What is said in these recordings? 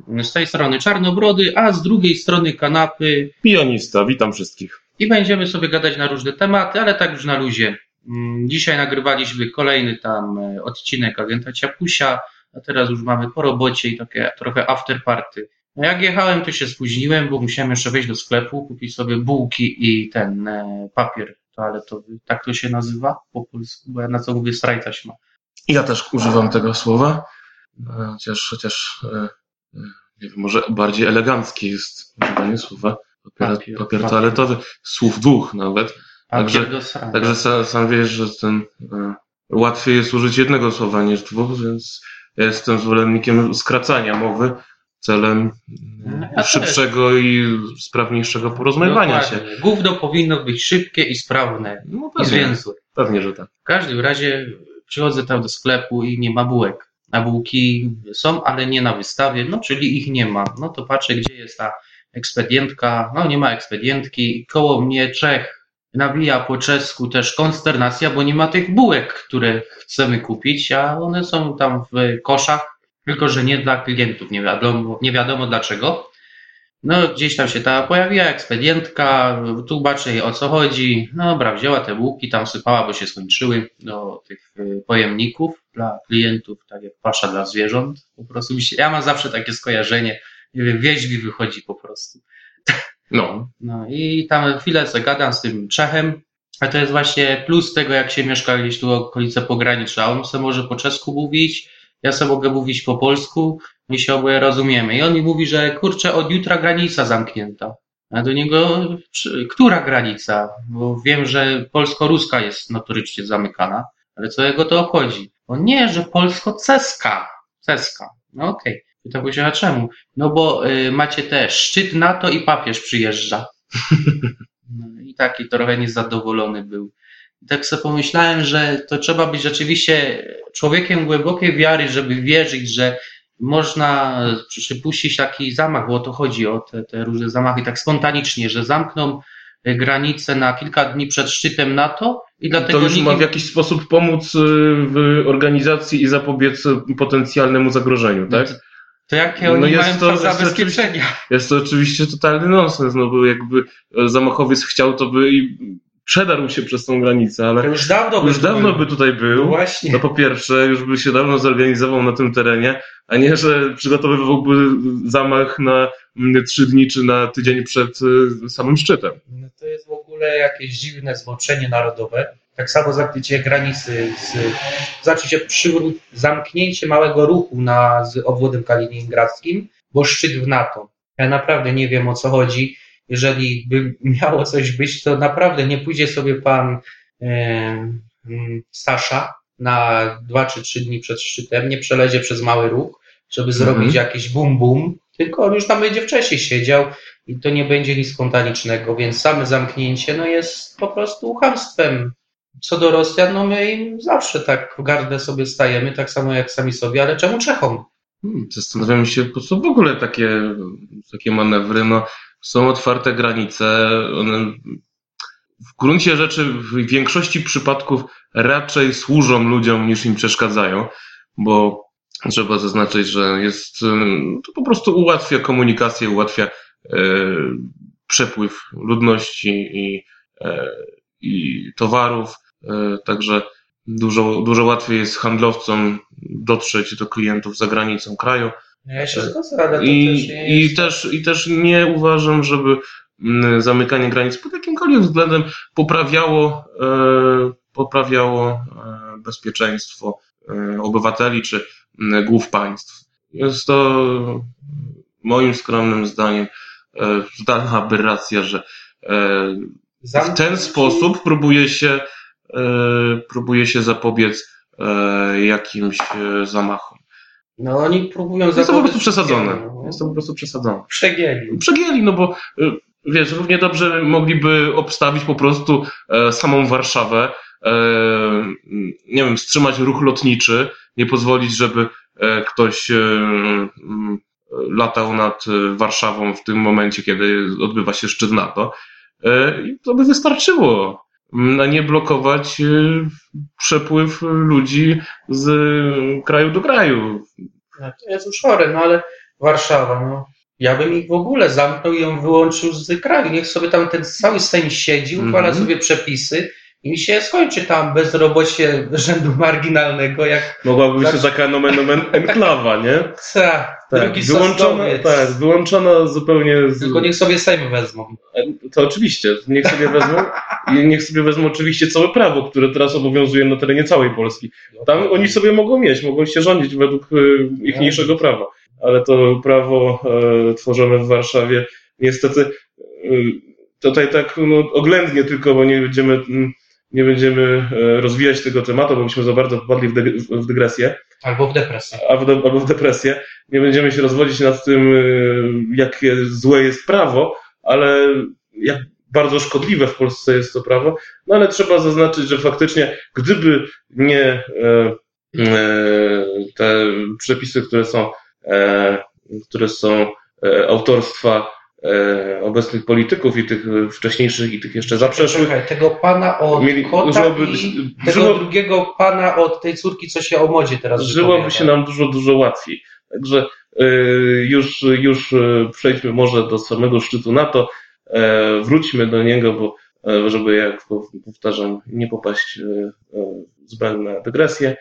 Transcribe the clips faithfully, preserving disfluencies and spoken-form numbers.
Z tej strony Czarnobrody, a z drugiej strony kanapy Pianista. Witam wszystkich. I będziemy sobie gadać na różne tematy, ale tak już na luzie. Dzisiaj nagrywaliśmy kolejny tam odcinek Agenta Ciapusia, a teraz już mamy po robocie i takie trochę after party. No jak jechałem, to się spóźniłem, bo musiałem jeszcze wejść do sklepu, kupić sobie bułki i ten e, papier toaletowy. Tak to się nazywa po polsku, bo ja na co mówię straj taśma. Ja też używam tego słowa, chociaż, chociaż e, nie wiem, może bardziej eleganckie jest używanie słowa papier, papier, papier toaletowy, słów dwóch nawet. Także, także sam, sam wiesz, że ten e, łatwiej jest użyć jednego słowa niż dwóch, więc ja jestem zwolennikiem skracania mowy celem ja szybszego też. I sprawniejszego porozumiewania się. Gówno powinno być szybkie i sprawne. No pewnie, i zwięzłe. Pewnie, że tak. W każdym razie przychodzę tam do sklepu i nie ma bułek. A bułki są, ale nie na wystawie, no czyli ich nie ma. No to patrzę, gdzie jest ta ekspedientka. No nie ma ekspedientki. Koło mnie Czech nawija po czesku też konsternacja, bo nie ma tych bułek, które chcemy kupić, a one są tam w koszach, tylko że nie dla klientów, nie wiadomo, nie wiadomo dlaczego. No gdzieś tam się ta pojawiła ekspedientka, tłumaczę jej o co chodzi. No dobra, wzięła te bułki, tam sypała, bo się skończyły do tych pojemników dla klientów, tak jak pasza dla zwierząt. Po prostu mi się, ja mam zawsze takie skojarzenie, nie wiem, wieś mi wychodzi po prostu. No. No i tam chwilę sobie gadam z tym Czechem, a to jest właśnie plus tego, jak się mieszka gdzieś tu w okolice pogranicza. On sobie może po czesku mówić, ja sobie mogę mówić po polsku, my się oboje rozumiemy. I on mi mówi, że kurczę, od jutra granica zamknięta. A do niego, która granica? Bo wiem, że polsko-ruska jest notorycznie zamykana, ale co jego to obchodzi? On nie, że polsko-ceska. Ceska. No okej. Okay. Pytam się, a czemu? No bo y, macie też szczyt NATO i papież przyjeżdża. No i taki trochę niezadowolony był. I tak sobie pomyślałem, że to trzeba być rzeczywiście człowiekiem głębokiej wiary, żeby wierzyć, że można przypuścić taki zamach, bo o to chodzi, o te, te różne zamachy, tak spontanicznie, że zamkną granice na kilka dni przed szczytem NATO i dlatego... To już nikim... ma w jakiś sposób pomóc w organizacji i zapobiec potencjalnemu zagrożeniu, tak? To jakie oni no mają to zabezpieczenia? Jest to oczywiście totalny nonsens, no bo jakby zamachowiec chciał, to by i przedarł się przez tą granicę, ale to już dawno, już by, dawno by tutaj był. No właśnie. No po pierwsze, już by się dawno zorganizował na tym terenie, a nie, że przygotowywałby zamach na trzy dni czy na tydzień przed samym szczytem. No to jest w ogóle jakieś dziwne zboczenie narodowe. Tak samo zamknięcie granicy, z, znaczy się przywró- zamknięcie małego ruchu na, z obwodem kaliningradzkim, bo szczyt w NATO. Ja naprawdę nie wiem, o co chodzi. Jeżeli by miało coś być, to naprawdę nie pójdzie sobie pan e, Sasza na dwa czy trzy dni przed szczytem, nie przelezie przez mały ruch, żeby zrobić mhm. jakiś bum bum, tylko on już tam będzie wcześniej siedział i to nie będzie nic spontanicznego, więc same zamknięcie no jest po prostu chamstwem. Co do Rosjan, no my im zawsze tak w gardę sobie stajemy, tak samo jak sami sobie, ale czemu Czechom? Hmm, zastanawiam się, po co w ogóle takie, takie manewry, no są otwarte granice, one w gruncie rzeczy w większości przypadków raczej służą ludziom niż im przeszkadzają, bo trzeba zaznaczyć, że jest, to po prostu ułatwia komunikację, ułatwia e, przepływ ludności i, e, i towarów, e, także dużo, dużo łatwiej jest handlowcom dotrzeć do klientów za granicą kraju. Ja się zgodzę, ale to I, też nie jest... i, też, I też nie uważam, żeby zamykanie granic pod jakimkolwiek względem poprawiało, e, poprawiało e, bezpieczeństwo e, obywateli czy e, głów państw. Jest to moim skromnym zdaniem e, totalna aberracja, że e, w ten sposób próbuje się, e, próbuje się zapobiec e, jakimś e, zamachom. No oni próbują zapobiec... Jest to po prostu przesadzone. Jest to po prostu przesadzone. Przegięli. Przegięli, no bo wiesz, równie dobrze mogliby obstawić po prostu e, samą Warszawę, e, nie wiem, wstrzymać ruch lotniczy, nie pozwolić, żeby e, ktoś e, m, latał nad Warszawą w tym momencie, kiedy odbywa się szczyt NATO. E, I to by wystarczyło, a nie blokować e, przepływ ludzi z kraju do kraju. No, to jest już chore, no ale Warszawa, no. Ja bym ich w ogóle zamknął i ją wyłączył z kraju. Niech sobie tam ten cały Sejm siedzi, uchwala mm-hmm. sobie przepisy i mi się skończy tam bezrobocie rzędu marginalnego. Jak mogłaby być to taka nomen nomen enklawa, nie? Tak, tak wyłączona, tak, wyłączona zupełnie. Z... Tylko niech sobie Sejm wezmą. To oczywiście, niech sobie wezmą i niech sobie wezmą oczywiście całe prawo, które teraz obowiązuje na terenie całej Polski. Tam oni sobie mogą mieć, mogą się rządzić według ichniejszego prawa. Ale to prawo e, tworzone w Warszawie niestety e, tutaj tak no, oględnie tylko, bo nie będziemy, nie będziemy e, rozwijać tego tematu, bo byśmy za bardzo wpadli w, de, w dygresję. Albo w depresję. Albo, albo w depresję. Nie będziemy się rozwodzić nad tym, e, jakie złe jest prawo, ale jak bardzo szkodliwe w Polsce jest to prawo. No ale trzeba zaznaczyć, że faktycznie gdyby nie e, e, te przepisy, które są E, które są e, autorstwa e, obecnych polityków i tych wcześniejszych i tych jeszcze zaprzeszłych. Czekaj, tego pana od mieli, kota żyłoby, i tego żyło, drugiego pana od tej córki, co się o modzie teraz żyłoby wypowiada. się nam dużo, dużo łatwiej. Także e, już, już przejdźmy może do samego szczytu NATO, e, wróćmy do niego, bo e, żeby, jak powtarzam, nie popaść e, w zbędne dygresje.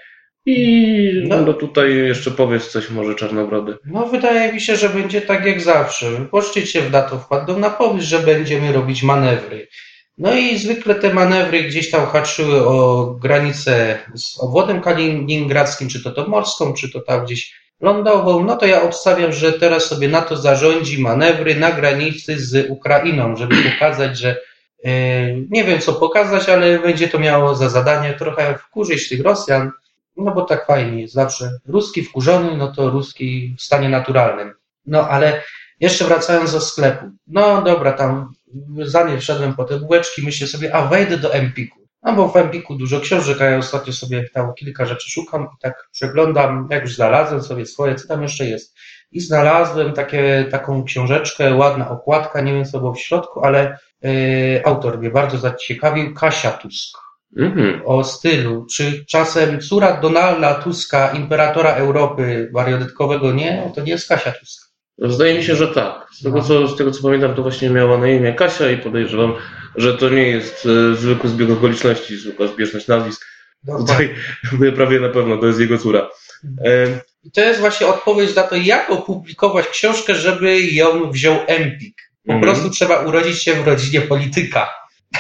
I no, no tutaj jeszcze powiedz coś może Czarnobrody. No wydaje mi się, że będzie tak jak zawsze. Poczcicie w NATO wpadną na pomysł, że będziemy robić manewry. No i zwykle te manewry gdzieś tam haczyły o granicę z obwodem kaliningradzkim, czy to tą morską, czy to tam gdzieś lądową. No to ja obstawiam, że teraz sobie NATO zarządzi manewry na granicy z Ukrainą, żeby pokazać, że yy, nie wiem co pokazać, ale będzie to miało za zadanie trochę wkurzyć tych Rosjan. No bo tak fajnie jest zawsze. Ruski wkurzony, no to ruski w stanie naturalnym. No ale jeszcze wracając do sklepu. No dobra, tam za nie wszedłem po te bułeczki, myślę sobie, a wejdę do Empiku. No bo w Empiku dużo książek, a ja ostatnio sobie tam kilka rzeczy szukam i tak przeglądam, jak już znalazłem sobie swoje, co tam jeszcze jest. I znalazłem takie, taką książeczkę, ładna okładka, nie wiem co było w środku, ale yy, autor mnie bardzo zaciekawił, Kasia Tusk. Mm-hmm. O stylu. Czy czasem córa Donalda Tuska, imperatora Europy marionetkowego, nie? To nie jest Kasia Tusk. Zdaje mi się, że tak. Z tego, co, z tego co pamiętam, to właśnie miała na imię Kasia i podejrzewam, że to nie jest e, zwykły zbieg okoliczności, zwykła zbieżność nazwisk. No, tutaj tak. Prawie na pewno to jest jego córa. E... I to jest właśnie odpowiedź na to, jak opublikować książkę, żeby ją wziął Empik. Po mm-hmm. prostu trzeba urodzić się w rodzinie polityka.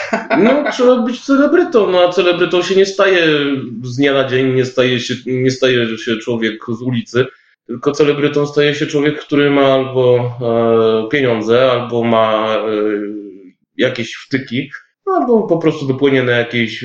No, trzeba być celebrytą, no a celebrytą się nie staje z dnia na dzień, nie staje się, nie staje się człowiek z ulicy, tylko celebrytą staje się człowiek, który ma albo e, pieniądze, albo ma e, jakieś wtyki, albo po prostu wypłynie na jakiejś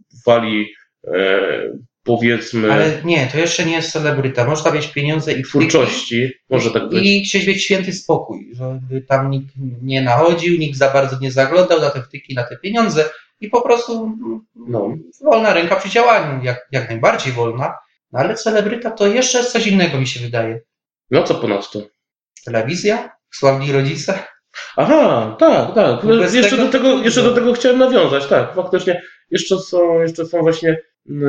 fali, e, powiedzmy... Ale nie, to jeszcze nie jest celebryta. Można mieć pieniądze i twórczości, może tak być. I chcieć mieć święty spokój, żeby tam nikt nie nachodził, nikt za bardzo nie zaglądał na te wtyki, na te pieniądze i po prostu no, wolna ręka przy działaniu, jak, jak najbardziej wolna. No ale celebryta to jeszcze jest coś innego, mi się wydaje. No co ponadto? Telewizja? Sławni rodzice? Aha, tak, tak. Jeszcze, tego, do tego, jeszcze do tego chciałem nawiązać, tak. Faktycznie jeszcze są, jeszcze są właśnie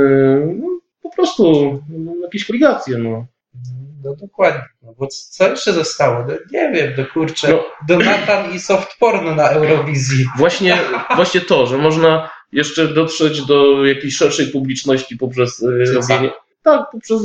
no, po prostu jakieś ligacje, no. No dokładnie, no bo co jeszcze zostało? No, nie wiem, no kurczę, no. Donatan i soft porno na Eurowizji. Właśnie, właśnie to, że można jeszcze dotrzeć do jakiejś szerszej publiczności poprzez robienie. Tak, poprzez,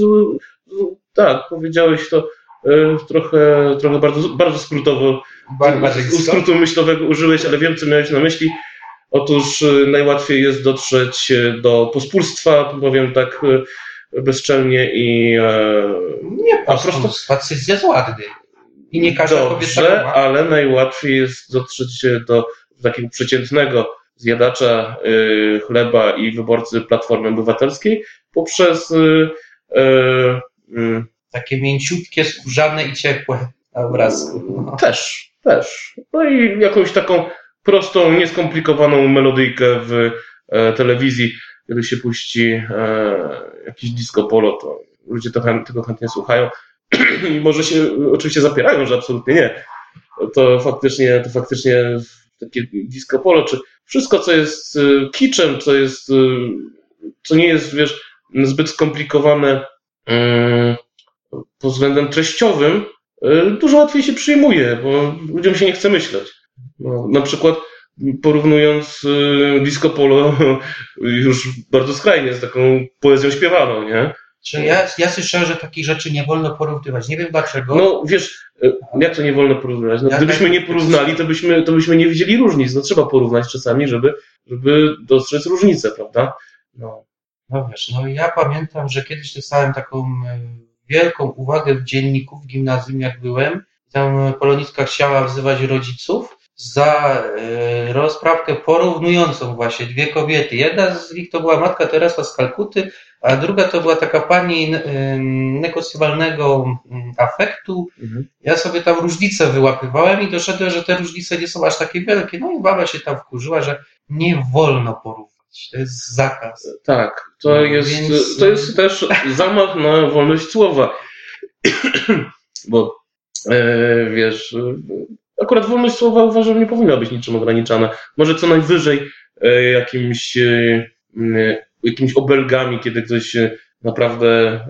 tak, powiedziałeś to trochę, trochę bardzo, bardzo skrótowo, skrótu myślowego użyłeś, ale wiem, co miałeś na myśli. Otóż najłatwiej jest dotrzeć do pospólstwa, powiem tak bezczelnie i... Nie pospólstwa, cyz jest ładny. I nie każda kobieta Dobrze, ale najłatwiej jest dotrzeć do takiego przeciętnego zjadacza y, chleba i wyborcy Platformy Obywatelskiej poprzez... Y, y, y, Takie mięciutkie, skórzane i ciepłe na obrazku. No. Też, też. No i jakąś taką prostą, nieskomplikowaną melodyjkę w e, telewizji, kiedy się puści e, jakiś disco polo, to ludzie to, tego chętnie słuchają i może się oczywiście zapierają, że absolutnie nie. To faktycznie, to faktycznie takie disco polo, czy wszystko, co jest kiczem, co jest, co nie jest, wiesz, zbyt skomplikowane um, pod względem treściowym, dużo łatwiej się przyjmuje, bo ludziom się nie chce myśleć. No, na przykład porównując disco polo już bardzo skrajnie z taką poezją śpiewaną, nie? Czy ja, ja słyszałem, że takich rzeczy nie wolno porównywać. Nie wiem dlaczego. No wiesz, jak to nie wolno porównywać? No, ja gdybyśmy tak, nie porównali, to byśmy, to byśmy nie widzieli różnic. No trzeba porównać czasami, żeby, żeby dostrzec różnicę, prawda? No. No wiesz, no ja pamiętam, że kiedyś dostałem taką wielką uwagę w dzienniku w gimnazjum, jak byłem. Tam polonistka chciała wzywać rodziców za e, rozprawkę porównującą właśnie dwie kobiety. Jedna z nich to była matka Teresa z Kalkuty, a druga to była taka pani e, negocjowalnego afektu. Mhm. Ja sobie tam różnice wyłapywałem i doszedłem, że te różnice nie są aż takie wielkie. No i baba się tam wkurzyła, że nie wolno porównać. To jest zakaz. Tak, to, no, jest, więc... to jest też zamach na wolność słowa. Bo e, wiesz, akurat wolność słowa uważam nie powinna być niczym ograniczana. Może co najwyżej e, jakimś, e, jakimiś obelgami, kiedy ktoś naprawdę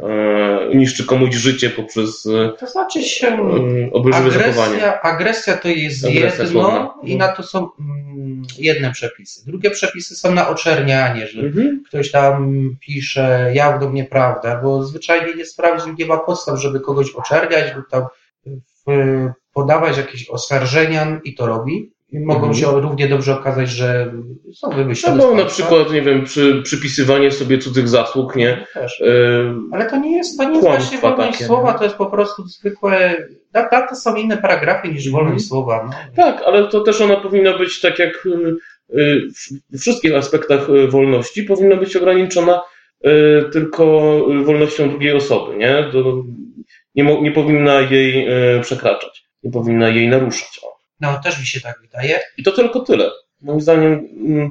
e, niszczy komuś życie poprzez e, to znaczy się e, obelżywe zachowanie. Agresja to jest agresja jedno słowna. I na to są mm, jedne przepisy. Drugie przepisy są na oczernianie, że mhm. ktoś tam pisze jawną nieprawdę, bo zwyczajnie nie sprawdził, nie ma podstaw, żeby kogoś oczerniać lub tam w, podawać jakieś oskarżenia i to robi. I mogą mhm. się równie dobrze okazać, że są wymyślone. No bo na przykład, nie wiem, przy, przypisywanie sobie cudzych zasług, nie? Też. Yy, Ale to nie jest, to nie jest właśnie wolność takie, słowa, nie? To jest po prostu zwykłe, na to są inne paragrafy niż wolność mhm. słowa. No. Tak, ale to też ona powinna być tak jak yy, w wszystkich aspektach wolności, powinna być ograniczona yy, tylko wolnością drugiej osoby, nie? To nie, nie powinna jej yy, przekraczać, nie powinna jej naruszać. O. No, też mi się tak wydaje. I to tylko tyle. Moim zdaniem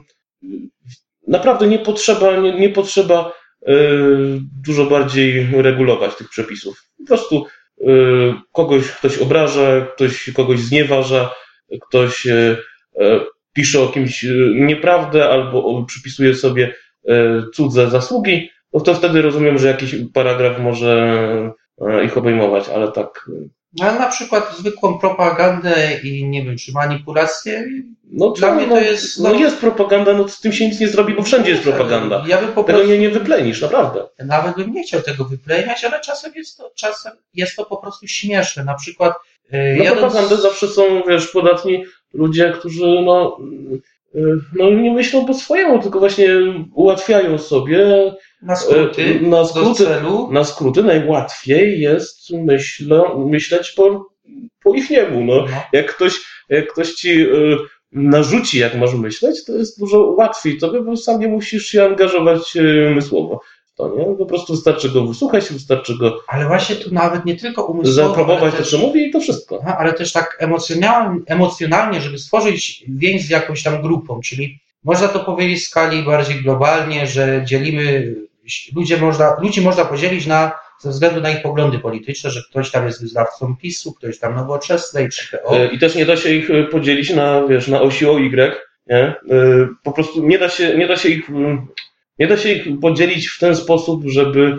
naprawdę nie potrzeba, nie, nie potrzeba yy, dużo bardziej regulować tych przepisów. Po prostu yy, kogoś ktoś obraża, ktoś kogoś znieważa, ktoś yy, pisze o kimś nieprawdę albo przypisuje sobie yy, cudze zasługi, no to wtedy rozumiem, że jakiś paragraf może yy, ich obejmować, ale tak... No, na przykład zwykłą propagandę i nie wiem, czy manipulację. No dla mnie to jest. No, no jest propaganda, no z tym się nic nie zrobi, bo wszędzie jest propaganda. Ja bym po tego prostu, nie, nie wyplenisz, naprawdę. Nawet bym nie chciał tego wypleniać, ale czasem jest to, czasem jest to po prostu śmieszne. Na przykład. Yy, na propagandę z... zawsze są, wiesz, podatni ludzie, którzy no, yy, no nie myślą po swojemu, tylko właśnie ułatwiają sobie. Na skróty, na skróty, na skróty najłatwiej jest myślę, myśleć po, po ich niemu. No. No. Jak, ktoś, jak ktoś ci y, narzuci, jak masz myśleć, to jest dużo łatwiej tobie, bo sam nie musisz się angażować y, umysłowo. To nie? Po prostu wystarczy go wysłuchać, wystarczy go. Ale właśnie tu nawet nie tylko umysłowo. Zaaprobować to, co mówi i to wszystko. Aha, ale też tak emocjonalnie, emocjonalnie, żeby stworzyć więź z jakąś tam grupą, czyli można to powiedzieć w skali bardziej globalnie, że dzielimy. Ludzie można, ludzi można podzielić na, ze względu na ich poglądy polityczne, że ktoś tam jest wyznawcą PiSu, ktoś tam Nowoczesnej, czy P O. I też nie da się ich podzielić na, wiesz, na osi O Y, nie? Po prostu nie da się, nie da się ich, nie da się ich podzielić w ten sposób, żeby,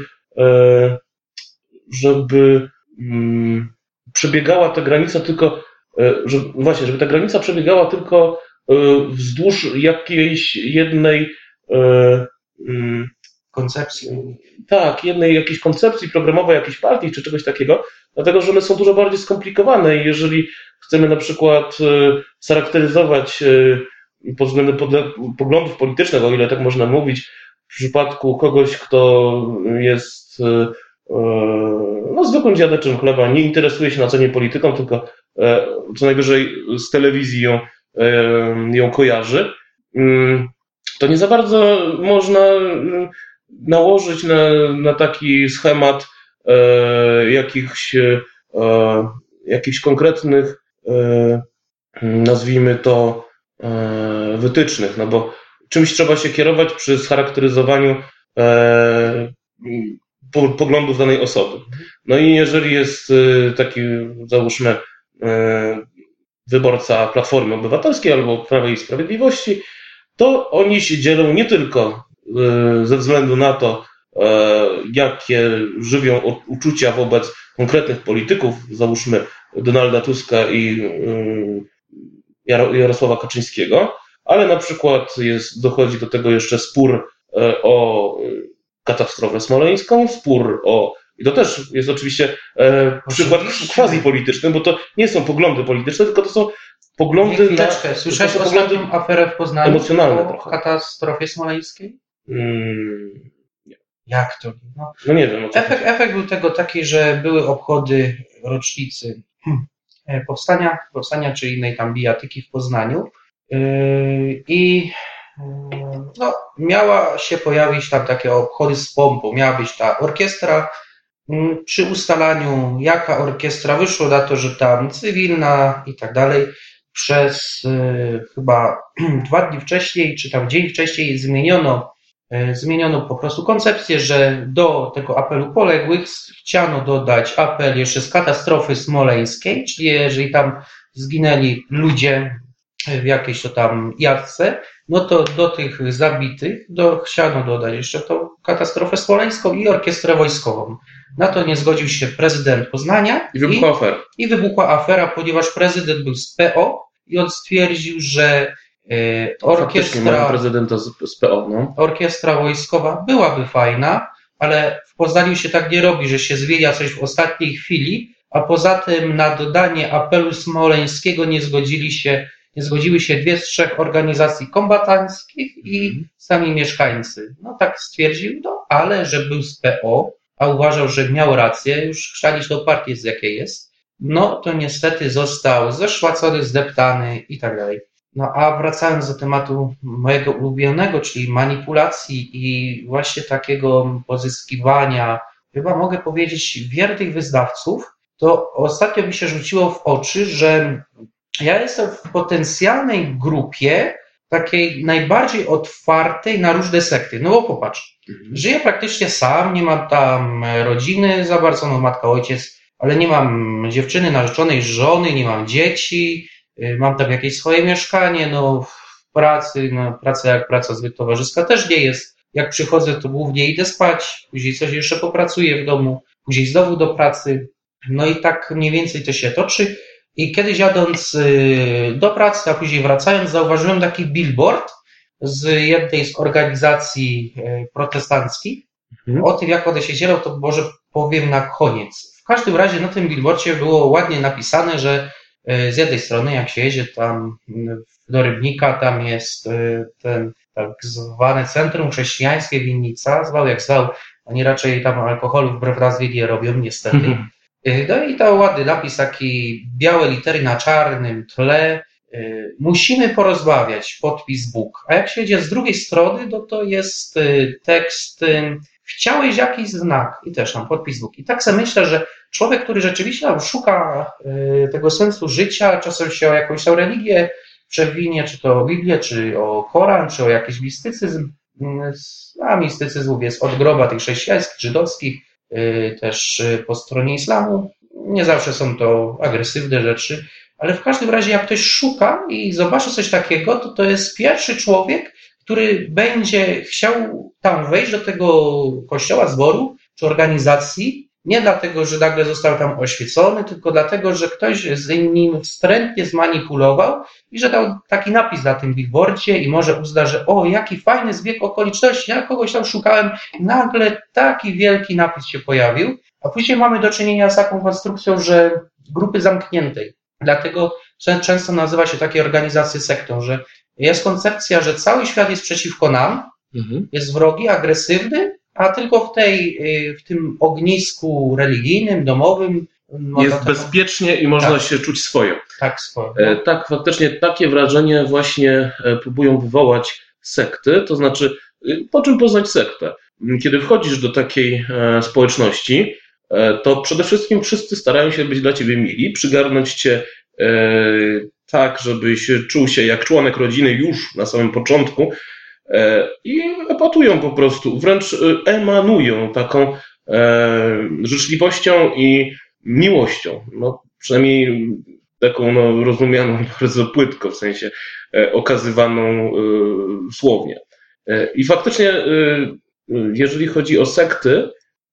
żeby przebiegała ta granica tylko, że, właśnie, żeby ta granica przebiegała tylko wzdłuż jakiejś jednej koncepcji. Tak, jednej jakiejś koncepcji programowej, jakiejś partii czy czegoś takiego, dlatego że one są dużo bardziej skomplikowane i jeżeli chcemy na przykład scharakteryzować pod względem poglądów politycznych, o ile tak można mówić, w przypadku kogoś, kto jest no, zwykłym zjadaczem chleba, nie interesuje się na co dzień polityką, tylko co najwyżej z telewizji ją, ją kojarzy, to nie za bardzo można nałożyć na, na taki schemat e, jakichś, e, jakichś konkretnych, e, nazwijmy to, e, wytycznych, no bo czymś trzeba się kierować przy scharakteryzowaniu e, po, poglądów danej osoby. No i jeżeli jest taki, załóżmy, e, wyborca Platformy Obywatelskiej albo Prawa i Sprawiedliwości, to oni się dzielą nie tylko ze względu na to, jakie żywią uczucia wobec konkretnych polityków, załóżmy Donalda Tuska i Jarosława Kaczyńskiego, ale na przykład jest, dochodzi do tego jeszcze spór o katastrofę smoleńską, spór o, i to też jest oczywiście e, przykład quasi-polityczny, bo to nie są poglądy polityczne, tylko to są poglądy na... Słyszałeś ostatnią aferę w Poznaniu emocjonalne o trochę. katastrofie smoleńskiej? Mm, nie. Jak to? No, no nie wiem. Efekt, efekt był tego taki, że były obchody rocznicy powstania, powstania czy innej tam bijatyki w Poznaniu yy, i no, miała się pojawić tam takie obchody z pompą, miała być ta orkiestra. Przy ustalaniu, jaka orkiestra, wyszło na to, że tam cywilna i tak dalej, przez y, chyba dwa dni wcześniej, czy tam dzień wcześniej zmieniono, y, zmieniono po prostu koncepcję, że do tego apelu poległych chciano dodać apel jeszcze z katastrofy smoleńskiej, czyli jeżeli tam zginęli ludzie w jakiejś to tam jadce, no to do tych zabitych do, chciano dodać jeszcze tą katastrofę smoleńską i orkiestrę wojskową. Na to nie zgodził się prezydent Poznania. I wybuchła afera. I wybuchła afera, ponieważ prezydent był z P O i on stwierdził, że e, orkiestra, prezydenta z, z P O, no. orkiestra wojskowa byłaby fajna, ale w Poznaniu się tak nie robi, że się zmienia coś w ostatniej chwili, a poza tym na dodanie apelu smoleńskiego nie zgodzili się Nie zgodziły się dwie z trzech organizacji kombatanckich i sami mieszkańcy. No tak stwierdził, no ale że był z P O, a uważał, że miał rację, już chrzanić do partii z jakiej jest, no to niestety został zeszłacony, zdeptany i tak dalej. No a wracając do tematu mojego ulubionego, czyli manipulacji i właśnie takiego pozyskiwania, chyba mogę powiedzieć, wiernych wyznawców, to ostatnio mi się rzuciło w oczy, że ja jestem w potencjalnej grupie takiej najbardziej otwartej na różne sekty. No bo popatrz, żyję praktycznie sam, nie mam tam rodziny za bardzo, no matka, ojciec, ale nie mam dziewczyny, narzeczonej, żony, nie mam dzieci, mam tam jakieś swoje mieszkanie, no w pracy, no praca jak praca zbyt towarzyska też nie jest. Jak przychodzę, to głównie idę spać, później coś jeszcze popracuję w domu, później znowu do pracy. No i tak mniej więcej to się toczy. I kiedyś jadąc do pracy, a później wracając, zauważyłem taki billboard z jednej z organizacji protestanckich. Mhm. O tym, jak one się dzielą, to może powiem na koniec. W każdym razie na tym billboardzie było ładnie napisane, że z jednej strony, jak się jedzie tam do Rybnika, tam jest ten tak zwane Centrum Chrześcijańskie Winnica, zwał jak zwał, oni raczej tam alkoholu wbrew nazwie nie robią, niestety. Mhm. No i to ładny napis, taki białe litery na czarnym tle. Musimy porozmawiać, podpis Bóg. A jak się jedzie z drugiej strony, no to jest tekst chciałeś jakiś znak i też tam podpis Bóg. I tak sobie myślę, że człowiek, który rzeczywiście tam szuka tego sensu życia, czasem się o jakąś tam religię przewinie, czy to o Biblię, czy o Koran, czy o jakiś mistycyzm, a mistycyzmów jest od groba tych chrześcijańskich, żydowskich, też po stronie islamu. Nie zawsze są to agresywne rzeczy, ale w każdym razie jak ktoś szuka i zobaczy coś takiego, to to jest pierwszy człowiek, który będzie chciał tam wejść do tego kościoła, zboru czy organizacji, nie dlatego, że nagle został tam oświecony, tylko dlatego, że ktoś z nim wstrętnie zmanipulował i że dał taki napis na tym billboardzie i może uzna, że o, jaki fajny zbieg okoliczności, ja kogoś tam szukałem i nagle taki wielki napis się pojawił, a później mamy do czynienia z taką konstrukcją, że grupy zamkniętej. Dlatego często nazywa się takie organizacje sektą, że jest koncepcja, że cały świat jest przeciwko nam, mhm. jest wrogi, agresywny, a tylko w tej, w tym ognisku religijnym, domowym jest tak, bezpiecznie i można tak, się czuć swoją. Tak, swoją. No. Tak, faktycznie takie wrażenie właśnie próbują wywołać sekty, to znaczy po czym poznać sektę? Kiedy wchodzisz do takiej społeczności, to przede wszystkim wszyscy starają się być dla ciebie mili, przygarnąć cię tak, żebyś czuł się jak członek rodziny już na samym początku, i epatują po prostu, wręcz emanują taką e, życzliwością i miłością. No, przynajmniej taką no, rozumianą bardzo płytko, w sensie e, okazywaną e, słownie. E, I faktycznie e, jeżeli chodzi o sekty,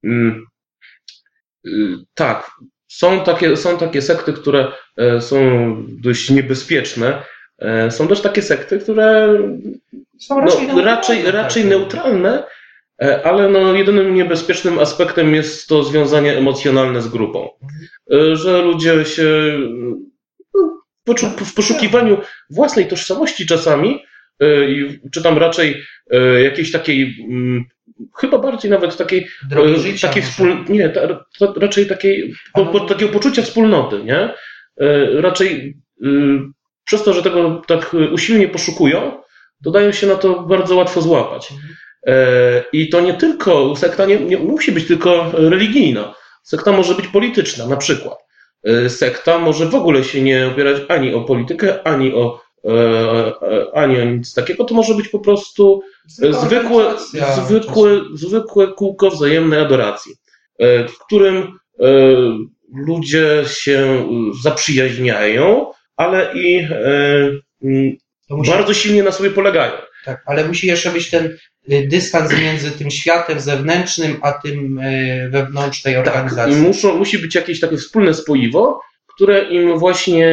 tak, są takie, są takie sekty, które są dość niebezpieczne. Są też takie sekty, które są raczej, no, raczej, raczej neutralne, ale no, jedynym niebezpiecznym aspektem jest to związanie emocjonalne z grupą. Że ludzie się w poszukiwaniu własnej tożsamości czasami, czy tam raczej jakiejś takiej, chyba bardziej nawet takiej, takiej wspól... nie, ta, ta, raczej takiej, po, po, takiego poczucia wspólnoty, nie? Raczej przez to, że tego tak usilnie poszukują, to dają się na to bardzo łatwo złapać. I to nie tylko, sekta nie, nie musi być tylko religijna. Sekta może być polityczna, na przykład. Sekta może w ogóle się nie opierać ani o politykę, ani o, ani o nic takiego. To może być po prostu zwykłe, zwykłe, zwykłe kółko wzajemnej adoracji, w którym ludzie się zaprzyjaźniają, ale i musi... bardzo silnie na sobie polegają. Tak, ale musi jeszcze być ten dystans między tym światem zewnętrznym, a tym wewnątrz tej organizacji. Tak, muszą, musi być jakieś takie wspólne spoiwo, które im właśnie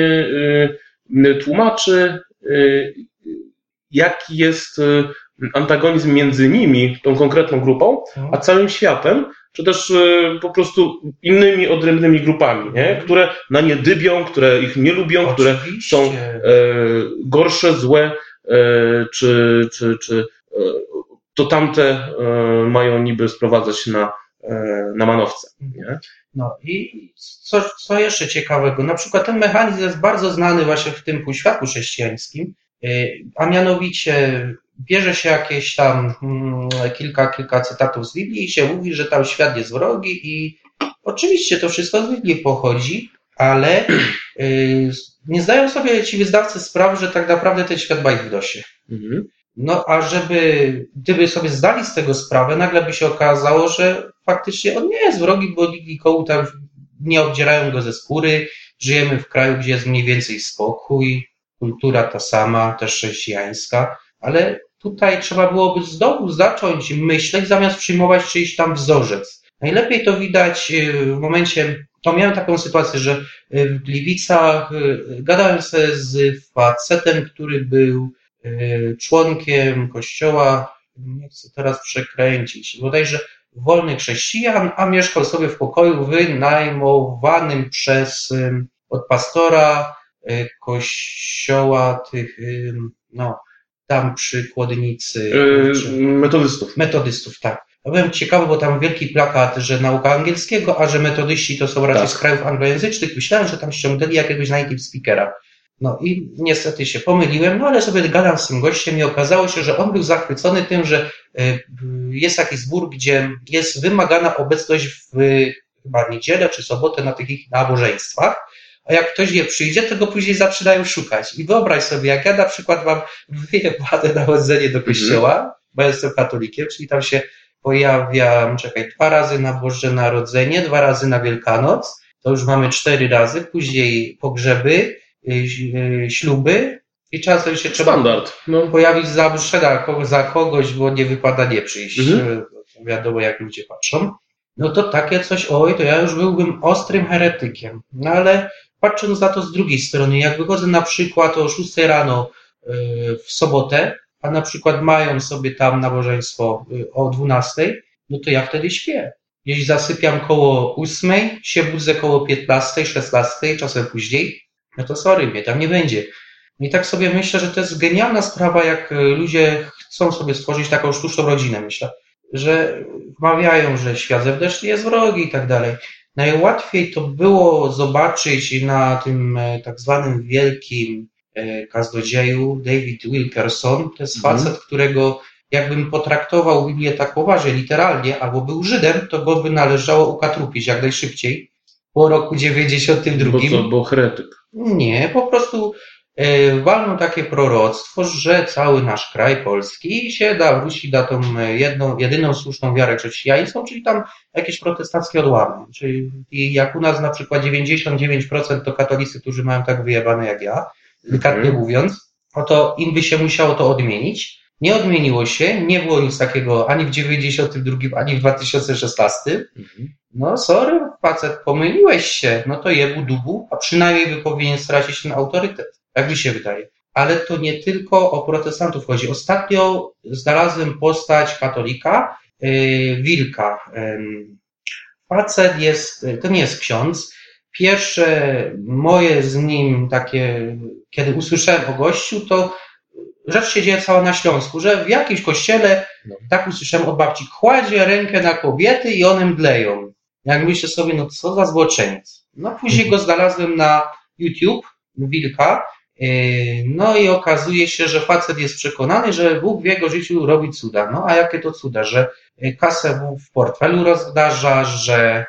y, tłumaczy, y, jaki jest antagonizm między nimi, tą konkretną grupą, a całym światem, czy też y, po prostu innymi odrębnymi grupami, nie? Które na nie dybią, które ich nie lubią, Oczywiście. które są y, gorsze, złe, y, czy, czy, czy y, to tamte y, mają niby sprowadzać na, y, na manowce. Nie? No i co, co jeszcze ciekawego, na przykład ten mechanizm jest bardzo znany właśnie w tym półświatku chrześcijańskim, y, a mianowicie bierze się jakieś tam hmm, kilka, kilka cytatów z Biblii i się mówi, że tam świat jest wrogi i oczywiście to wszystko z Biblii pochodzi, ale y, nie zdają sobie ci wyznawcy sprawy, że tak naprawdę ten świat ma ich w dosie. Mhm. No a żeby, gdyby sobie zdali z tego sprawę, nagle by się okazało, że faktycznie on nie jest wrogi, bo nikt nikomu tam nie obdzierają go ze skóry, żyjemy w kraju, gdzie jest mniej więcej spokój, kultura ta sama, też chrześcijańska, ale tutaj trzeba byłoby znowu zacząć myśleć, zamiast przyjmować czyjś tam wzorzec. Najlepiej to widać w momencie, to miałem taką sytuację, że w Gliwicach gadałem sobie z facetem, który był członkiem kościoła, nie chcę teraz przekręcić, bodajże wolnych chrześcijan, a mieszkał sobie w pokoju wynajmowanym przez, od pastora kościoła tych, no, tam przy Kłodnicy. Yy, metodystów. Metodystów, tak. Ja byłem ciekawy, bo tam wielki plakat, że nauka angielskiego, a że metodyści to są raczej tak. z krajów anglojęzycznych. Myślałem, że tam ściągnęli jakiegoś native speakera. No i niestety się pomyliłem, no ale sobie gadam z tym gościem i okazało się, że on był zachwycony tym, że jest jakiś zbór, gdzie jest wymagana obecność w chyba niedzielę czy sobotę na tych ich nabożeństwach, a jak ktoś nie przyjdzie, to go później zaczynają szukać. I wyobraź sobie, jak ja na przykład mam wyjebane nachodzenie do kościoła, mm-hmm. bo jestem katolikiem, czyli tam się pojawiam, czekaj, dwa razy na Boże Narodzenie, dwa razy na Wielkanoc, to już mamy cztery razy, później pogrzeby, śluby i czasem się trzeba Standard. No. pojawić za mszę za kogoś, bo nie wypada nie przyjść. Mhm. Wiadomo, jak ludzie patrzą. No to takie coś, oj, to ja już byłbym ostrym heretykiem. No ale patrząc na to z drugiej strony, jak wychodzę na przykład o szóstej rano w sobotę, a na przykład mają sobie tam nabożeństwo o dwunastej, no to ja wtedy śpię. Jeśli zasypiam koło ósmej, się budzę koło piętnastej, szesnastej, czasem później, no to sorry, mnie tam nie będzie. I tak sobie myślę, że to jest genialna sprawa, jak ludzie chcą sobie stworzyć taką sztuczną rodzinę, myślę, że wmawiają, że świat zewnętrzny jest wrogi i tak dalej. Najłatwiej to było zobaczyć na tym tak zwanym wielkim kaznodzieju David Wilkerson. To jest facet, mm. którego jakbym potraktował Biblię tak poważnie, literalnie, albo był Żydem, to go by należało ukatrupić jak najszybciej. Po roku dziewięćdziesiątym drugim. Bo co, bo heretyk? Nie, po prostu e, walną takie proroctwo, że cały nasz kraj polski się da wrócić na tą jedną, jedyną słuszną wiarę chrześcijańską, czyli tam jakieś protestanckie odłamy. Czyli jak u nas na przykład dziewięćdziesiąt dziewięć procent to katolicy, którzy mają tak wyjebane jak ja, delikatnie mm. mówiąc, no to im by się musiało to odmienić. Nie odmieniło się, nie było nic takiego ani w dziewięćdziesiątym drugim, ani w dwa tysiące szesnastym. Mhm. No sorry, facet, pomyliłeś się, no to jebu dubu, a przynajmniej by powinien stracić ten autorytet. Tak mi się wydaje. Ale to nie tylko o protestantów chodzi. Ostatnio znalazłem postać katolika, yy, Wilka. Yy, facet jest, to nie jest ksiądz. Pierwsze moje z nim takie, kiedy usłyszałem o gościu, to rzecz się dzieje cała na Śląsku, że w jakimś kościele, no. tak usłyszałem od babci, kładzie rękę na kobiety i one mdleją. Jak myślę sobie, no co za złoczyniec. No później go znalazłem na YouTube, Wilka, no i okazuje się, że facet jest przekonany, że Bóg w jego życiu robi cuda. No a jakie to cuda, że kasę mu w portfelu rozdarza, że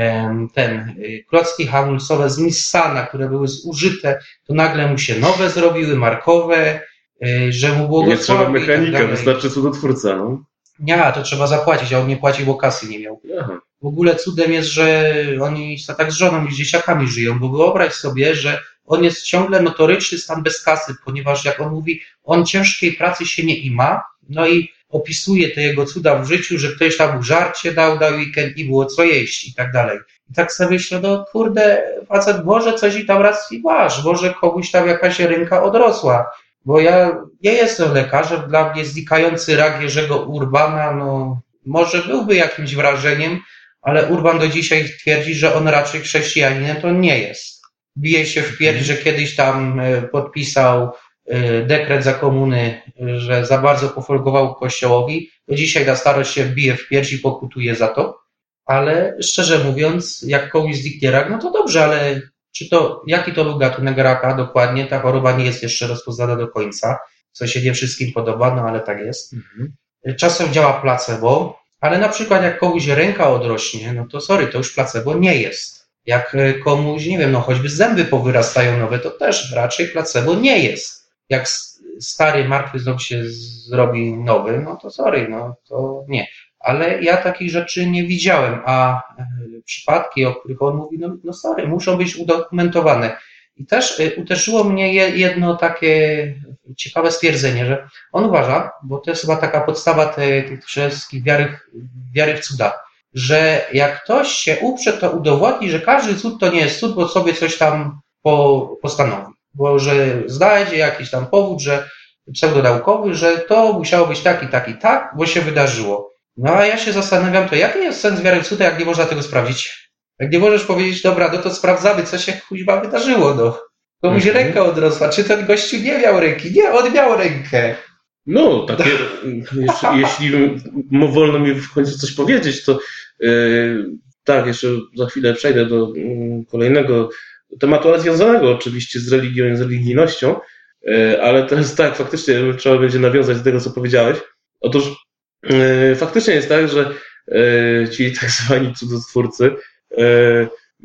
ten klocki hamulcowe z Nissana, które były zużyte, to nagle mu się nowe zrobiły, markowe, że mu było nie trzeba mechanika, tak wystarczy cudotwórca, no. Nie, to trzeba zapłacić, a on nie płacił, bo kasy nie miał. Aha. W ogóle cudem jest, że oni tak z żoną i z dzieciakami żyją, bo wyobraź sobie, że on jest ciągle notoryczny stan bez kasy, ponieważ jak on mówi, on ciężkiej pracy się nie ima, no i opisuje te jego cuda w życiu, że ktoś tam mu żarcie dał na weekend i było co jeść i tak dalej. I tak sobie myślę, no kurde, facet, może coś i tam raz i masz, może komuś tam jakaś ręka odrosła. Bo ja nie jestem lekarzem, dla mnie znikający rak Jerzego Urbana, no może byłby jakimś wrażeniem, ale Urban do dzisiaj twierdzi, że on raczej chrześcijaninem to nie jest. Bije się w pierś, że kiedyś tam podpisał dekret za komuny, że za bardzo pofolgował Kościołowi, to dzisiaj na starość się bije w pierś i pokutuje za to. Ale szczerze mówiąc, jak komuś zniknie rak, no to dobrze, ale czy to, jaki to był gatunek raka dokładnie, ta choroba nie jest jeszcze rozpoznana do końca, co się nie wszystkim podoba, no ale tak jest. Mhm. Czasem działa placebo, ale na przykład jak komuś ręka odrośnie, no to sorry, to już placebo nie jest. Jak komuś, nie wiem, no choćby zęby powyrastają nowe, to też raczej placebo nie jest. Jak stary, martwy ząb się zrobi nowy, no to sorry, no to nie. Ale ja takich rzeczy nie widziałem, a przypadki, o których on mówi, no, no sorry, muszą być udokumentowane. I też uderzyło mnie jedno takie ciekawe stwierdzenie, że on uważa, bo to jest chyba taka podstawa tych wszystkich wiary, wiary w cuda, że jak ktoś się uprze, to udowodni, że każdy cud to nie jest cud, bo sobie coś tam po, postanowi. Bo że znajdzie jakiś tam powód, że pseudonaukowy, że to musiało być tak i tak i tak, bo się wydarzyło. No a ja się zastanawiam, to jaki jest sens wiary w cuda, jak nie można tego sprawdzić? Jak nie możesz powiedzieć, dobra, no to sprawdzamy, co się kuźwa wydarzyło, no. Komuś mhm. ręka odrosła, czy ten gościu nie miał ręki? Nie, on miał rękę. No, takie, jeśli, jeśli wolno mi w końcu coś powiedzieć, to yy, tak, jeszcze za chwilę przejdę do yy, kolejnego tematu, ale związanego oczywiście z religią i z religijnością, yy, ale to jest tak, faktycznie trzeba będzie nawiązać do tego, co powiedziałeś. Otóż yy, faktycznie jest tak, że yy, ci tak zwani cudotwórcy yy,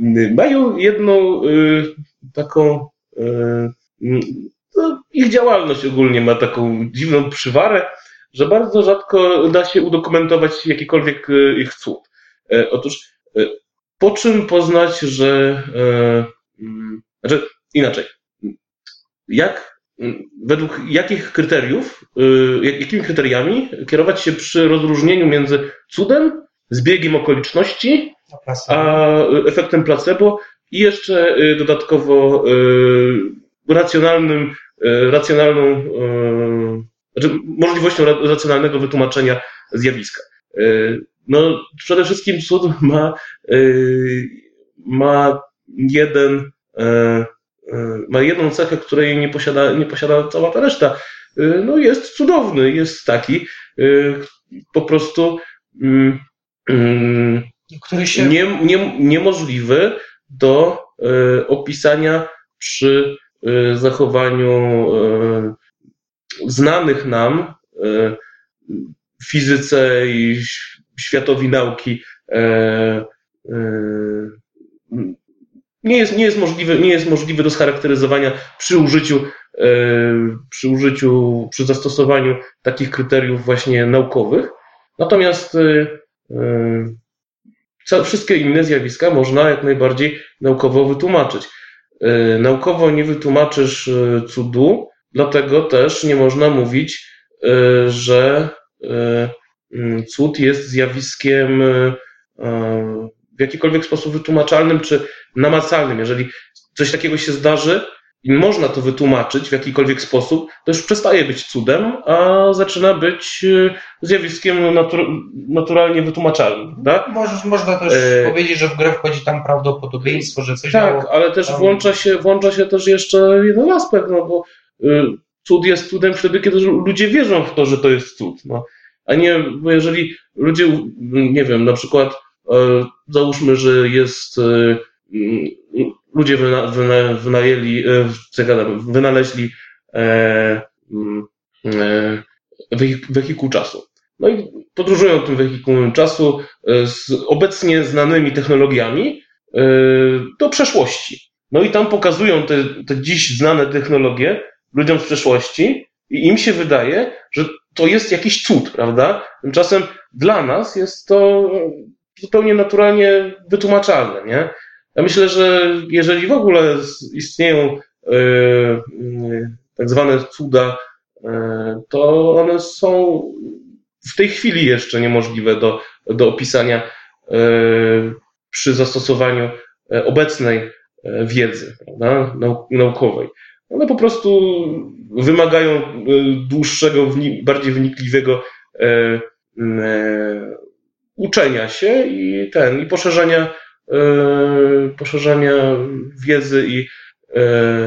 mają jedną yy, taką yy, no, ich działalność ogólnie ma taką dziwną przywarę, że bardzo rzadko da się udokumentować jakikolwiek ich cud. Otóż po czym poznać, że, że inaczej, jak, według jakich kryteriów, jakimi kryteriami kierować się przy rozróżnieniu między cudem, zbiegiem okoliczności, a efektem placebo i jeszcze dodatkowo racjonalnym, racjonalną, znaczy możliwością racjonalnego wytłumaczenia zjawiska. No, przede wszystkim cud ma, ma jeden, ma jedną cechę, której nie posiada, nie posiada cała ta reszta. No, jest cudowny, jest taki, po prostu który się... nie, nie, niemożliwy do opisania przy zachowaniu znanych nam w fizyce i światowi nauki nie jest, nie jest możliwy, nie jest możliwy do scharakteryzowania przy użyciu, przy użyciu, przy zastosowaniu takich kryteriów właśnie naukowych. Natomiast wszystkie inne zjawiska można jak najbardziej naukowo wytłumaczyć. Naukowo nie wytłumaczysz cudu, dlatego też nie można mówić że cud jest zjawiskiem w jakikolwiek sposób wytłumaczalnym czy namacalnym. Jeżeli coś takiego się zdarzy i można to wytłumaczyć w jakikolwiek sposób, to już przestaje być cudem, a zaczyna być zjawiskiem natur- naturalnie wytłumaczalnym. Tak? Może, można też e... powiedzieć, że w grę wchodzi tam prawdopodobieństwo, że coś Tak, miało... ale też tam... włącza się, włącza się też jeszcze jeden aspekt, no bo cud jest cudem wtedy, kiedy ludzie wierzą w to, że to jest cud. No. A nie, bo jeżeli ludzie, nie wiem, na przykład e, załóżmy, że jest e, ludzie wyna, wyna, wynajęli, e, co gadam, wynaleźli e, e, wehikuł czasu. No i podróżują tym wehikułem czasu e, z obecnie znanymi technologiami e, do przeszłości. No i tam pokazują te, te dziś znane technologie ludziom z przeszłości i im się wydaje, że to jest jakiś cud, prawda? Tymczasem dla nas jest to zupełnie naturalnie wytłumaczalne, nie? Ja myślę, że jeżeli w ogóle istnieją yy, yy, tak zwane cuda, yy, to one są w tej chwili jeszcze niemożliwe do, do opisania yy, przy zastosowaniu obecnej wiedzy, prawda? Nau- naukowej. One po prostu wymagają dłuższego, bardziej wnikliwego e, e, uczenia się i ten, i poszerzania, e, poszerzania wiedzy i, e,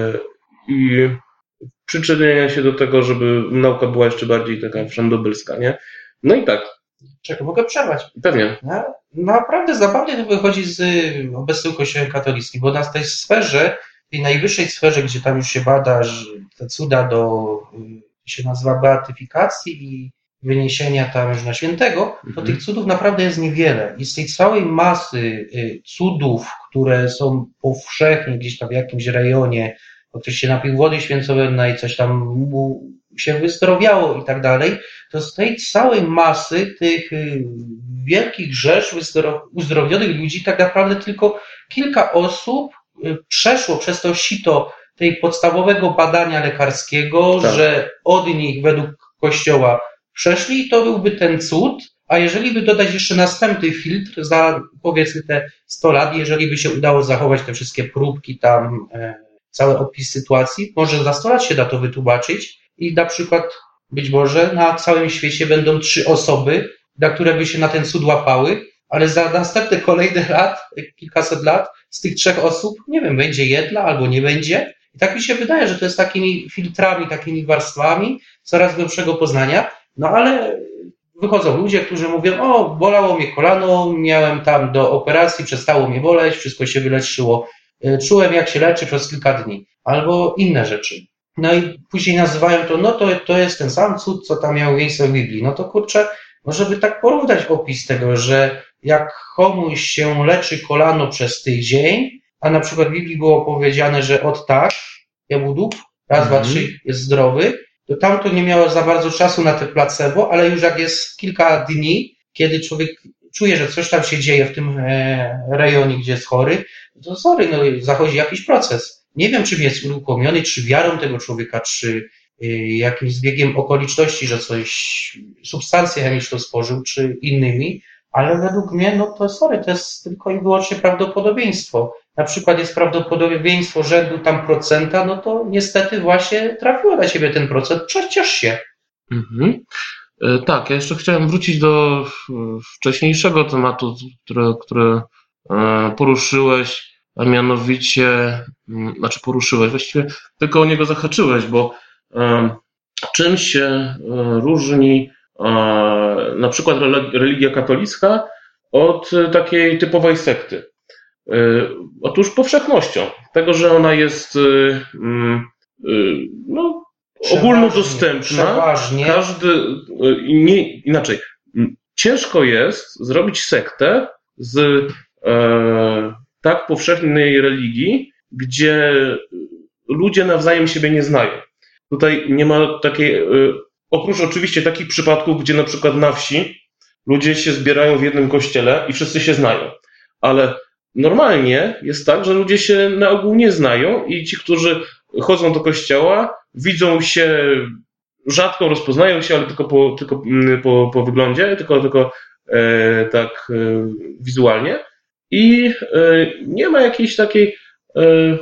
i przyczynienia się do tego, żeby nauka była jeszcze bardziej taka wszędobylska, nie? No i tak. Czekaj, mogę przerwać. Pewnie. No, naprawdę zabawnie to wychodzi z obecnym Kościołem katolickim, bo na tej sferze, tej najwyższej sferze, gdzie tam już się bada te cuda do, się nazywa beatyfikacji i wyniesienia tam już na świętego, to tych cudów naprawdę jest niewiele. I z tej całej masy cudów, które są powszechnie gdzieś tam w jakimś rejonie, bo ktoś się napił wody święconej, coś tam mu się wyzdrowiało i tak dalej, to z tej całej masy tych wielkich rzesz uzdrowionych ludzi tak naprawdę tylko kilka osób przeszło przez to sito tej podstawowego badania lekarskiego, tak, że od nich według Kościoła przeszli i to byłby ten cud, a jeżeli by dodać jeszcze następny filtr za powiedzmy te sto lat, jeżeli by się udało zachować te wszystkie próbki tam, e, cały opis sytuacji, może za sto lat się da to wytłumaczyć i na przykład być może na całym świecie będą trzy osoby, na które by się na ten cud łapały, ale za następne kolejne lat, kilkaset lat, z tych trzech osób, nie wiem, będzie jedna albo nie będzie. I tak mi się wydaje, że to jest takimi filtrami, takimi warstwami coraz głębszego poznania. No ale wychodzą ludzie, którzy mówią, o, bolało mnie kolano, miałem tam do operacji, przestało mnie boleć, wszystko się wyleczyło. Czułem, jak się leczy przez kilka dni. Albo inne rzeczy. No i później nazywają to, no to, to jest ten sam cud, co tam miał miejsce w Biblii. No to kurczę, może by tak porównać opis tego, że jak komuś się leczy kolano przez tydzień, a na przykład w Biblii było powiedziane, że od tak, jabłudów, raz, mm-hmm. dwa, trzy, jest zdrowy, to tamto nie miało za bardzo czasu na te placebo, ale już jak jest kilka dni, kiedy człowiek czuje, że coś tam się dzieje w tym rejonie, gdzie jest chory, to sorry, no zachodzi jakiś proces. Nie wiem, czym jest uruchomiony, czy wiarą tego człowieka, czy jakimś zbiegiem okoliczności, że coś, substancję chemiczną spożył, czy innymi, ale według mnie, no to sorry, to jest tylko i wyłącznie prawdopodobieństwo. Na przykład jest prawdopodobieństwo rzędu tam procenta, no to niestety właśnie trafiło na ciebie ten procent, ciesz się. Mhm. E, tak, ja jeszcze chciałem wrócić do wcześniejszego tematu, który, który e, poruszyłeś, a mianowicie, m, znaczy poruszyłeś, właściwie tylko o niego zahaczyłeś, bo e, czym się e, różni e, na przykład religia katolicka od takiej typowej sekty? Otóż powszechnością tego, że ona jest no, ogólnodostępna. Przeważnie. Każdy, nie, inaczej, ciężko jest zrobić sektę z e, tak powszechnej religii, gdzie ludzie nawzajem siebie nie znają. Tutaj nie ma takiej, e, oprócz oczywiście takich przypadków, gdzie na przykład na wsi ludzie się zbierają w jednym kościele i wszyscy się znają, ale normalnie jest tak, że ludzie się na ogół nie znają i ci, którzy chodzą do kościoła, widzą się rzadko rozpoznają się, ale tylko po, tylko po, po wyglądzie, tylko, tylko e, tak e, wizualnie. I e, nie ma jakiejś takiej, e,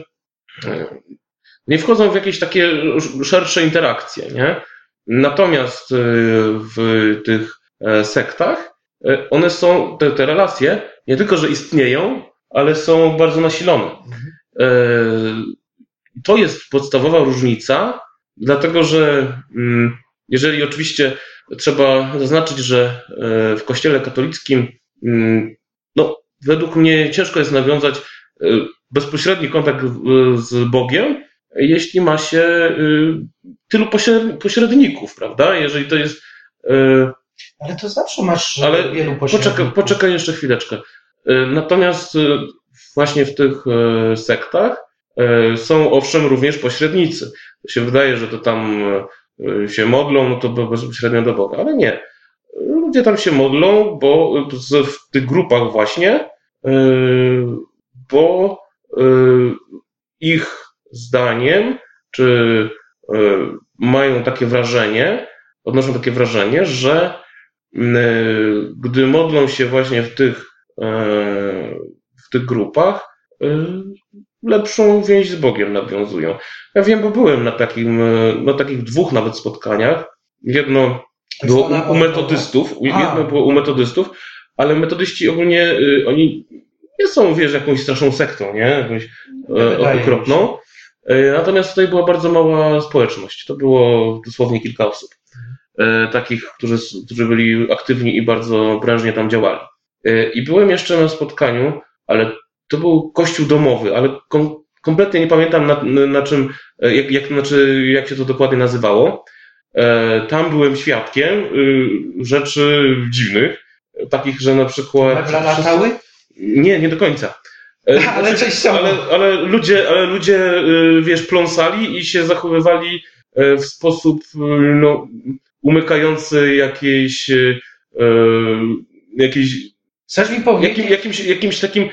nie wchodzą w jakieś takie szersze interakcje, nie? Natomiast e, w tych e, sektach e, one są, te, te relacje nie tylko, że istnieją, ale są bardzo nasilone. E, to jest podstawowa różnica, dlatego że mm, jeżeli oczywiście trzeba zaznaczyć, że e, w Kościele katolickim mm, no, według mnie ciężko jest nawiązać bezpośredni kontakt z Bogiem, jeśli ma się tylu pośredników, prawda? Jeżeli to jest... Ale to zawsze masz ale wielu pośredników. Poczekaj, poczekaj jeszcze chwileczkę. Natomiast właśnie w tych sektach są owszem również pośrednicy. To się wydaje, że to tam się modlą, no to bezpośrednio do Boga, ale nie. Ludzie tam się modlą, bo w tych grupach właśnie, bo ich zdaniem, czy mają takie wrażenie, odnoszą takie wrażenie, że gdy modlą się właśnie w tych, w tych grupach, lepszą więź z Bogiem nawiązują. Ja wiem, bo byłem na takim, na takich dwóch nawet spotkaniach. Jedno było u, u metodystów, jedno było u metodystów, ale metodyści ogólnie, oni nie są, wiesz, jakąś straszną sektą, nie? Jakąś e, okropną. E, natomiast tutaj była bardzo mała społeczność. To było dosłownie kilka osób. E, takich, którzy, którzy byli aktywni i bardzo prężnie tam działali. E, I byłem jeszcze na spotkaniu, ale to był kościół domowy, ale kom, kompletnie nie pamiętam na, na czym, jak, jak, znaczy, jak się to dokładnie nazywało. E, tam byłem świadkiem y, rzeczy dziwnych, takich, że na przykład... Mebla latały? Nie, nie do końca. Ale częściowo. Ale, ale ludzie, ale ludzie, wiesz, pląsali i się zachowywali w sposób, no, umykający jakiejś, jakiejś, Chcesz mi powiedzieć? Jakim, jakimś, jakimś takim,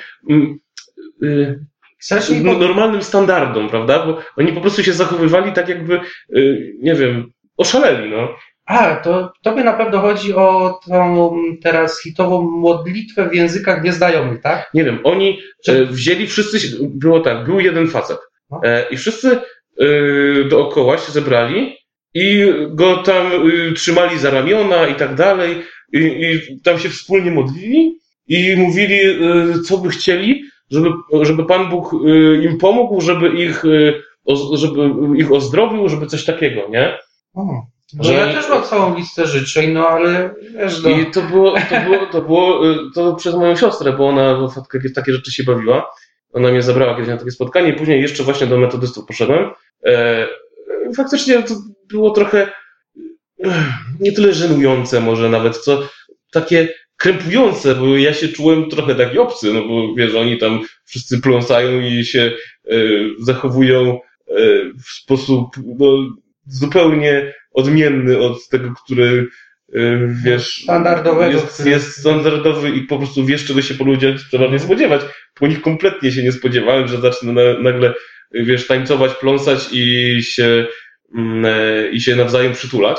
Chcesz mi no, normalnym standardom, prawda? Bo oni po prostu się zachowywali tak jakby, nie wiem, oszaleli, no. A, to tobie na pewno chodzi o tą teraz hitową modlitwę w językach nieznajomych, tak? Nie wiem, oni Czy... wzięli wszyscy, było tak, był jeden facet no. i wszyscy dookoła się zebrali i go tam trzymali za ramiona i tak dalej i, i tam się wspólnie modlili i mówili, co by chcieli, żeby, żeby Pan Bóg im pomógł, żeby ich, żeby ich ozdrowił, żeby coś takiego, nie? O. No że... Ja też mam całą listę życzeń, no ale wiesz, no. I to było, to było, to było to przez moją siostrę, bo ona w takie rzeczy się bawiła. Ona mnie zabrała kiedyś na takie spotkanie i później jeszcze właśnie do metodystów poszedłem. E, faktycznie to było trochę nie tyle żenujące może nawet, co takie krępujące, bo ja się czułem trochę taki obcy, no bo wiesz, oni tam wszyscy pląsają i się e, zachowują e, w sposób no, zupełnie odmienny od tego, który wiesz, standardowego, jest, który... jest standardowy i po prostu wiesz, czego się po ludziach trzeba nie spodziewać. Po nich kompletnie się nie spodziewałem, że zacznę na, nagle, wiesz, tańcować, pląsać i się, i się nawzajem przytulać.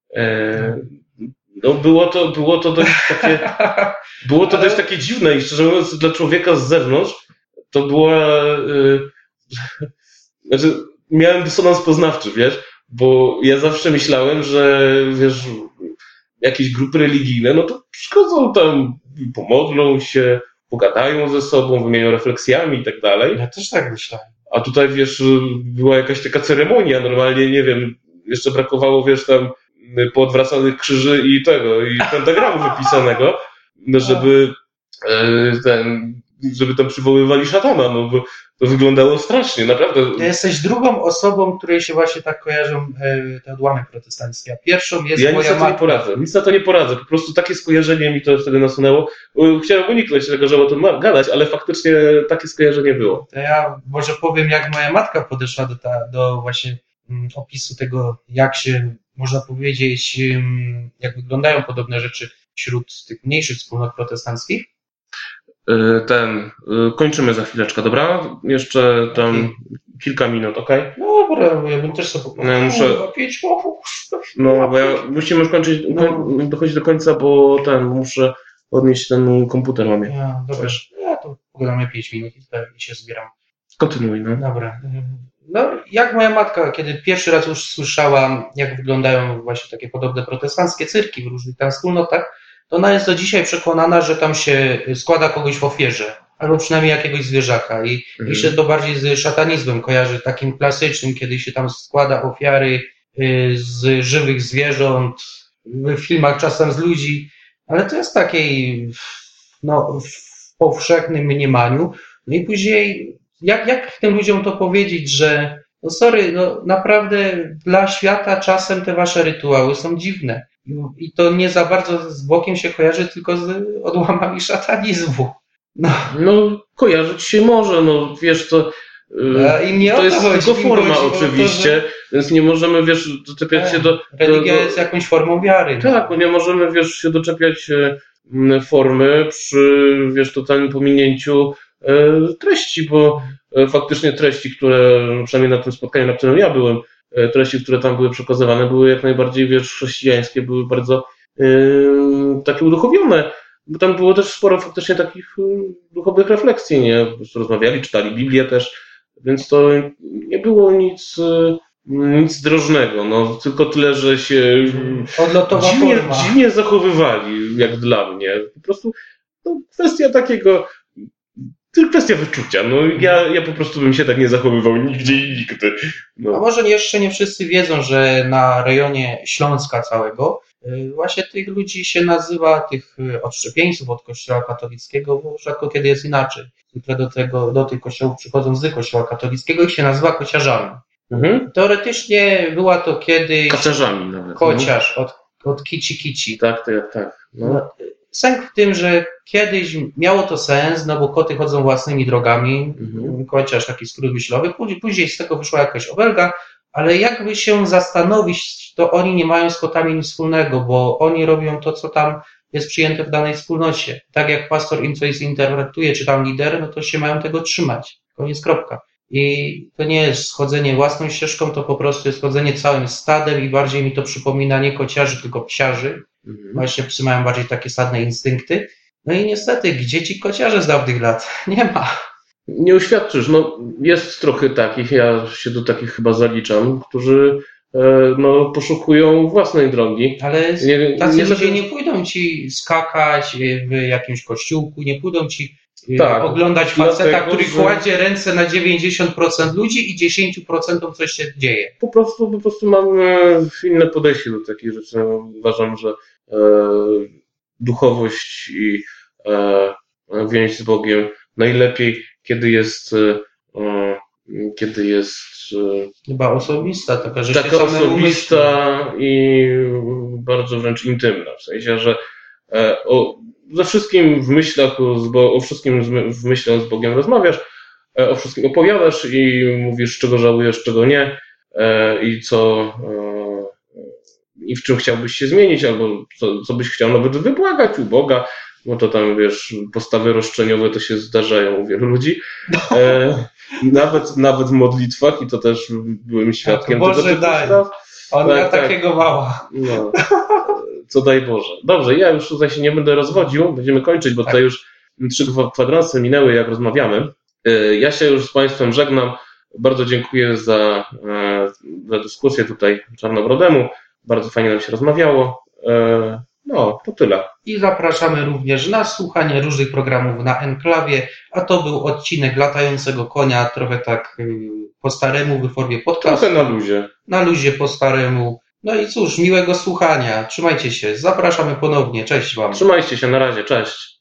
No było to, było to dość takie, było to Ale... dość takie dziwne i szczerze mówiąc dla człowieka z zewnątrz to była, znaczy miałem dysonans poznawczy, wiesz, bo ja zawsze myślałem, że wiesz, jakieś grupy religijne, no to przychodzą tam, pomodlą się, pogadają ze sobą, wymienią refleksjami i tak dalej. Ja też tak myślałem. A tutaj, wiesz, była jakaś taka ceremonia, normalnie, nie wiem, jeszcze brakowało, wiesz, tam poodwracanych krzyży i tego, i pentagramu wypisanego, no żeby ten, żeby tam przywoływali szatana, no bo to wyglądało strasznie, naprawdę. Ty jesteś drugą osobą, której się właśnie tak kojarzą te odłamy protestanckie, a pierwszą jest ja moja matka. Ja nic na to nie poradzę, nic na to nie poradzę, po prostu takie skojarzenie mi to wtedy nasunęło. Chciałem uniknąć tego, żeby o tym gadać, ale faktycznie takie skojarzenie było. To ja może powiem, jak moja matka podeszła do, ta, do właśnie opisu tego, jak się, można powiedzieć, jak wyglądają podobne rzeczy wśród tych mniejszych wspólnot protestanckich. Ten, kończymy za chwileczkę, dobra? Jeszcze tam kilka minut, okej? Okay? Dobra, ja bym też sobie No, muszę... pięć słów. No, bo ja musimy już kończyć, No. dochodzić do końca, bo ten, muszę odnieść ten komputer mamie. Ja, dobra, ja to pogadamy pięć minut i się zbieram. Kontynuuj, no. Dobra. No, jak moja matka, kiedy pierwszy raz już słyszała, jak wyglądają właśnie takie podobne protestanckie cyrki w różnych tam wspólnotach, to ona jest do dzisiaj przekonana, że tam się składa kogoś w ofierze, albo przynajmniej jakiegoś zwierzaka. I Mhm. mi się to bardziej z szatanizmem kojarzy, takim klasycznym, kiedy się tam składa ofiary z żywych zwierząt, w filmach czasem z ludzi, ale to jest w takiej, no, w powszechnym mniemaniu. No i później, jak, jak tym ludziom to powiedzieć, że no sorry, no naprawdę dla świata czasem te wasze rytuały są dziwne. I to nie za bardzo z Bogiem się kojarzy, tylko z odłamami szatanizmu. No, no kojarzyć się może, no wiesz, to, I mnie to jest chodzi, tylko forma chodzi oczywiście, to, że... więc nie możemy, wiesz, doczepiać się do... Religia do, do... jest jakąś formą wiary. Tak, no nie możemy, wiesz, się doczepiać formy przy, wiesz, totalnym pominięciu treści, bo faktycznie treści, które, przynajmniej na tym spotkaniu, na którym ja byłem, treści, które tam były przekazywane, były jak najbardziej, wiesz, chrześcijańskie, były bardzo yy, takie uduchowione, bo tam było też sporo faktycznie takich duchowych refleksji, nie? Po prostu rozmawiali, czytali Biblię też, więc to nie było nic, nic drożnego, no, tylko tyle, że się dziwnie, dziwnie zachowywali, jak dla mnie. Po prostu no, kwestia takiego, to kwestia wyczucia. No, ja, ja po prostu bym się tak nie zachowywał nigdzie i nigdy. No. A może jeszcze nie wszyscy wiedzą, że na rejonie Śląska całego właśnie tych ludzi się nazywa, tych odszczepieńców od kościoła katolickiego, bo rzadko kiedy jest inaczej. Które do, tego, do tych kościołów przychodzą z kościoła katolickiego, ich się nazywa kociarzami. Mhm. Teoretycznie była to kiedyś kociarzami nawet. Kociarz od, od kici kici. Tak, tak, tak. No. Sęk w tym, że kiedyś miało to sens, no bo koty chodzą własnymi drogami, mhm. Kociarz, taki skrót myślowy, później z tego wyszła jakaś obelga, ale jakby się zastanowić, to oni nie mają z kotami nic wspólnego, bo oni robią to, co tam jest przyjęte w danej wspólnocie. Tak jak pastor im coś zinterpretuje, czy tam lider, no to się mają tego trzymać. Koniec, kropka. I to nie jest schodzenie własną ścieżką, to po prostu jest chodzenie całym stadem i bardziej mi to przypomina nie kociarzy, tylko psiarzy. Mhm. Właśnie psy mają bardziej takie stadne instynkty. No i niestety, gdzie ci kociarze z dawnych lat? Nie ma. Nie uświadczysz, no jest trochę takich, ja się do takich chyba zaliczam, którzy no, poszukują własnej drogi. Ale nie, tacy nie ludzie nie pójdą ci skakać w jakimś kościółku, nie pójdą ci tak, oglądać faceta, dlatego, który że... kładzie ręce na dziewięćdziesiąt procent ludzi i dziesięć procent coś się dzieje. Po prostu, po prostu mam inne podejście do takich rzeczy. Uważam, że e, duchowość i e, więź z Bogiem najlepiej, kiedy jest e, kiedy jest chyba osobista, taka, że taka się osobista i bardzo wręcz intymna, w sensie, że e, o, ze wszystkim w myślach, o wszystkim w myślach z Bogiem rozmawiasz, e, o wszystkim opowiadasz i mówisz, czego żałujesz, czego nie e, i co e, i w czym chciałbyś się zmienić, albo co, co byś chciał nawet wybłagać u Boga, bo to tam, wiesz, postawy roszczeniowe to się zdarzają u wielu ludzi. E, nawet, nawet w modlitwach i to też byłem świadkiem tak, tego typu spraw. On tak, ma tak, takiego mała. No, co daj Boże. Dobrze, ja już tutaj się nie będę rozwodził, będziemy kończyć, bo tak. Tutaj już trzy kwadranse minęły, jak rozmawiamy. E, ja się już z Państwem żegnam. Bardzo dziękuję za, e, za dyskusję tutaj Czarnobrodemu. Bardzo fajnie nam się rozmawiało. E, No, to tyle. I zapraszamy również na słuchanie różnych programów na Enklawie, a to był odcinek Latającego Konia, trochę tak po staremu, w formie podcastu. Trochę na luzie. Na luzie po staremu. No i cóż, miłego słuchania. Trzymajcie się. Zapraszamy ponownie. Cześć Wam. Trzymajcie się, na razie. Cześć.